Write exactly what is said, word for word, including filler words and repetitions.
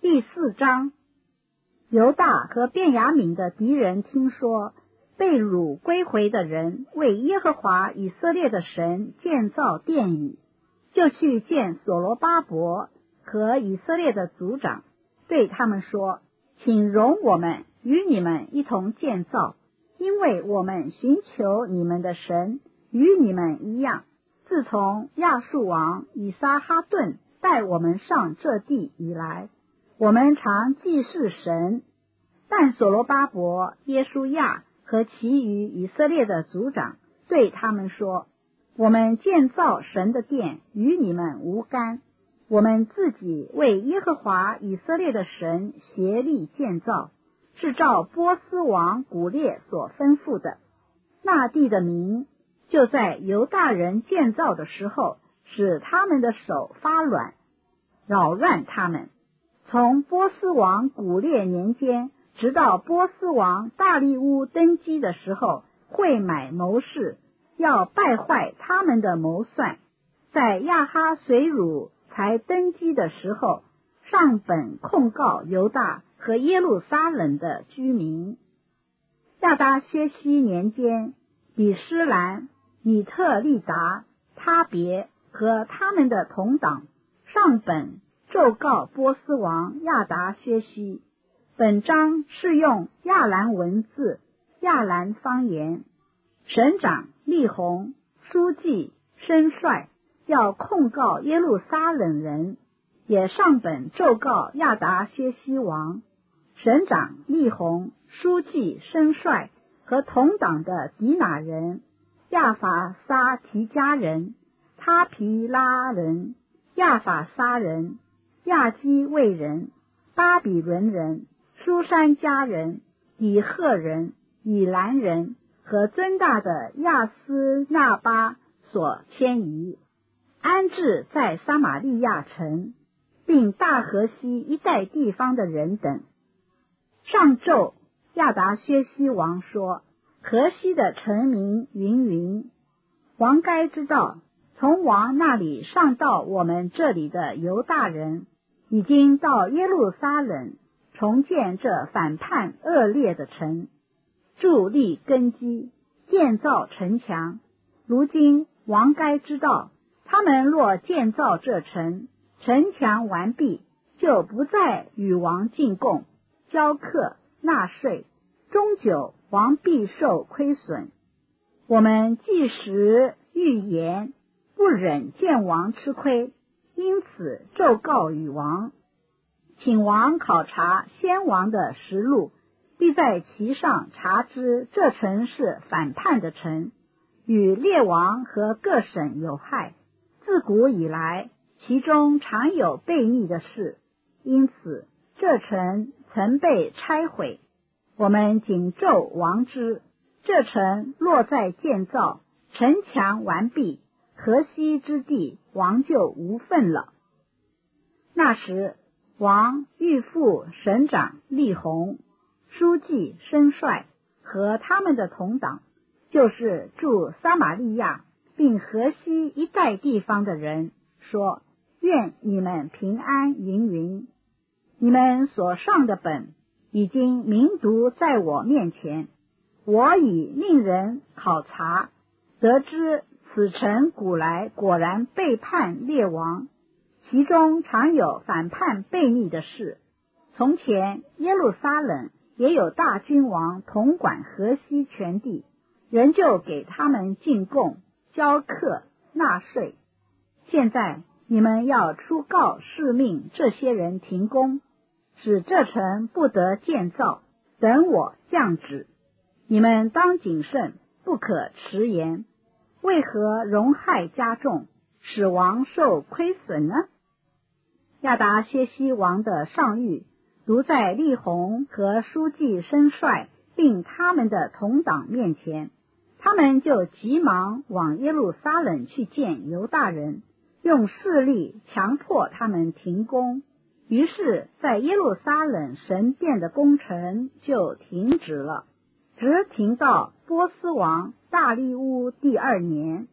第四章，犹大和便雅悯的敌人听说被掳归回的人为耶和华以色列的神建造殿宇，就去见所罗巴伯和以色列的族长，对他们说：请容我们与你们一同建造，因为我们寻求你们的神与你们一样。自从亚述王以撒哈顿带我们上这地以来，我们常祭祀神。但所罗巴伯、耶书亚和其余以色列的族长对他们说：我们建造神的殿与你们无干，我们自己为耶和华以色列的神协力建造，是照波斯王古列所吩咐的。那地的民就在犹大人建造的时候，使他们的手发软，扰乱他们。从波斯王古列年间直到波斯王大利乌登基的时候，会买谋士，要败坏他们的谋算。在亚哈随鲁才登基的时候，上本控告犹大和耶路撒冷的居民。亚达薛西年间，比施兰、米特利达、他别和他们的同党上本奏告波斯王亚达薛西。本章是用亚兰文字、亚兰方言。省长利宏、书记申帅要控告耶路撒冷人，也上本奏告亚达薛西王。省长利宏、书记申帅和同党的迪拿人、亚法沙提加人、他皮拉人、亚法沙人、亚基卫人、巴比伦人、书珊加人、以赫人、以兰人和尊大的亚斯纳巴所迁移，安置在撒玛利亚城，并大河西一带地方的人等。上奏亚达薛西王说：河西的臣民云云，王该知道，从王那里上到我们这里的犹大人，已经到耶路撒冷重建这反叛恶劣的城，筑立根基，建造城墙。如今王该知道，他们若建造这城，城墙完毕，就不再与王进贡、交课、纳税，终久王必受亏损。我们既时预言，不忍见王吃亏，因此奏告与王，请王考察先王的实录，必在其上查知这城是反叛的城，与列王和各省有害，自古以来其中常有悖逆的事，因此这城曾被拆毁。我们谨奏王之，这城若在建造，城墙完毕，河西之地王就无份了。那时王预付省长利宏、书记申帅和他们的同党，就是住撒玛利亚并河西一带地方的人，说：愿你们平安云云。你们所上的本已经明读在我面前，我已令人考察，得知此城古来果然背叛列王，其中常有反叛悖逆的事。从前耶路撒冷也有大君王统管河西全地，人就给他们进贡、交课、纳税。现在你们要出告示命这些人停工，使这城不得建造，等我降旨。你们当谨慎，不可迟延。为何荣害加重，使王受亏损呢？亚达薛西王的上谕读在利宏和书记申帅并他们的同党面前，他们就急忙往耶路撒冷去见犹大人，用势力强迫他们停工。于是在耶路撒冷神殿的工程就停止了，直停到波斯王大利乌第二年。